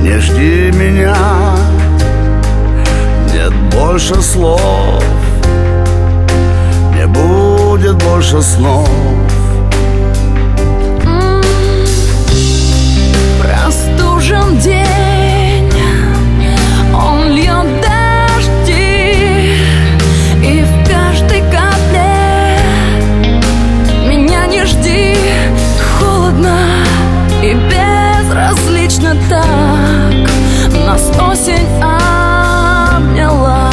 Не жди меня, нет больше слов, не будет больше снов. Простужен день, он льет дожди, и в каждой капле меня не жди. Холодно и безразлично так нас осень обняла.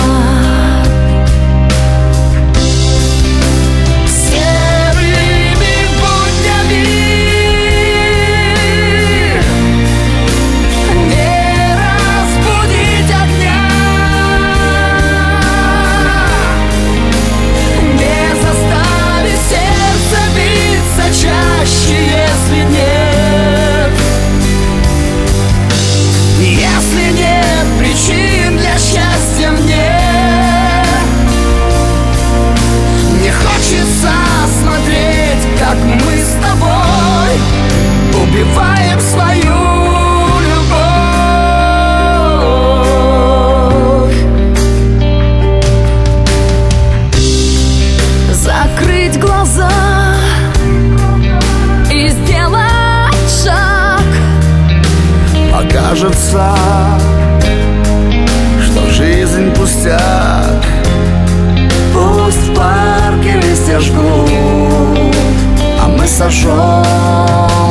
Убиваем свою любовь. Закрыть глаза и сделать шаг. Покажется, что жизнь пустяк. Пусть в парке листья жгут, а мы сожжем